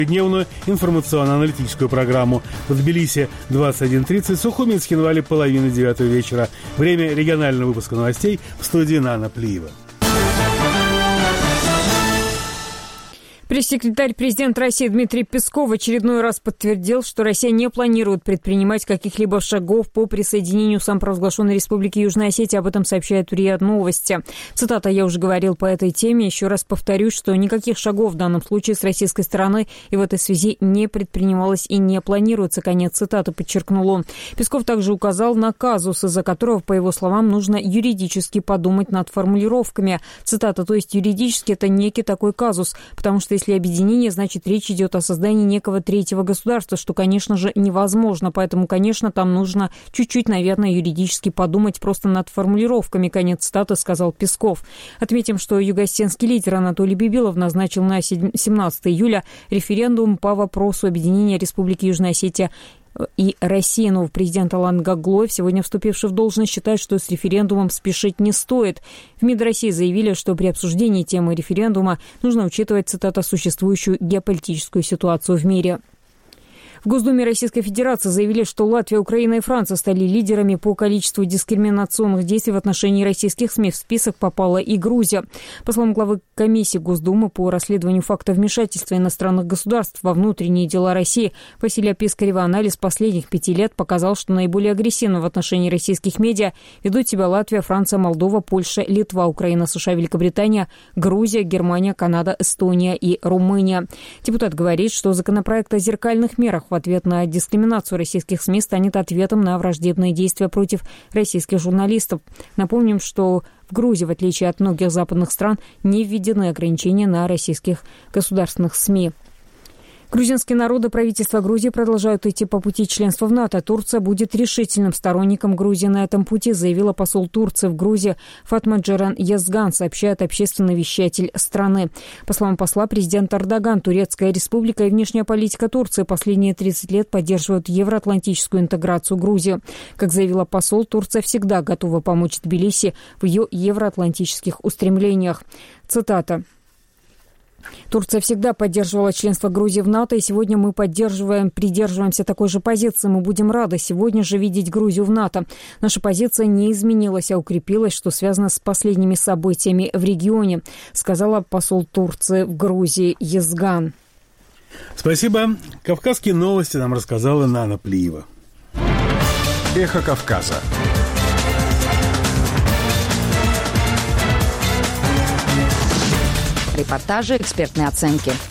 Дневную информационно-аналитическую программу. В Тбилиси 21:30, Сухуми, Цхинвале 8:30 вечера. Время регионального выпуска новостей в студии Нана Плиева. Пресс-секретарь президента России Дмитрий Песков в очередной раз подтвердил, что Россия не планирует предпринимать каких-либо шагов по присоединению самопровозглашенной Республики Южная Осетия. Об этом сообщает РИА Новости. Цитата: «Я уже говорил по этой теме. Еще раз повторюсь, что никаких шагов в данном случае с российской стороны и в этой связи не предпринималось и не планируется». Конец цитаты, подчеркнул он. Песков также указал на казус, из-за которого, по его словам, нужно юридически подумать над формулировками. Цитата: «То есть юридически это некий такой казус, потому что если объединение, значит, речь идет о создании некого третьего государства, что, конечно же, невозможно. Поэтому, конечно, там нужно чуть-чуть, наверное, юридически подумать просто над формулировками». Конец цитаты, сказал Песков. Отметим, что югоосетинский лидер Анатолий Бибилов назначил на 17 июля референдум по вопросу объединения Республики Южная Осетия и Россия. Новый президент Алан Гаглоев, сегодня вступивший в должность, считает, что с референдумом спешить не стоит. В МИД России заявили, что при обсуждении темы референдума нужно учитывать, цитата, «существующую геополитическую ситуацию в мире». В Госдуме Российской Федерации заявили, что Латвия, Украина и Франция стали лидерами по количеству дискриминационных действий в отношении российских СМИ. В список попала и Грузия. По словам главы комиссии Госдумы по расследованию фактов вмешательства иностранных государств во внутренние дела России Василия Пискарева, анализ последних 5 лет показал, что наиболее агрессивно в отношении российских медиа ведут себя Латвия, Франция, Молдова, Польша, Литва, Украина, США, Великобритания, Грузия, Германия, Канада, Эстония и Румыния. Депутат говорит, что законопроект о зеркальных мерах в ответ на дискриминацию российских СМИ станет ответом на враждебные действия против российских журналистов. Напомним, что в Грузии, в отличие от многих западных стран, не введены ограничения на российских государственных СМИ. Грузинские народы, правительство Грузии продолжают идти по пути членства в НАТО. Турция будет решительным сторонником Грузии на этом пути, заявила посол Турции в Грузии Фатма Джеран Язган, сообщает общественный вещатель страны. По словам посла, президент Эрдоган, Турецкая республика и внешняя политика Турции последние 30 лет поддерживают евроатлантическую интеграцию Грузии. Как заявила посол, Турция всегда готова помочь Тбилиси в ее евроатлантических устремлениях. Цитата: «Турция всегда поддерживала членство Грузии в НАТО, и сегодня мы придерживаемся такой же позиции. Мы будем рады сегодня же видеть Грузию в НАТО. Наша позиция не изменилась, а укрепилась, что связано с последними событиями в регионе», сказала посол Турции в Грузии Язган. Спасибо. Кавказские новости нам рассказала Нана Плиева. Эхо Кавказа. Репортажи, экспертные оценки.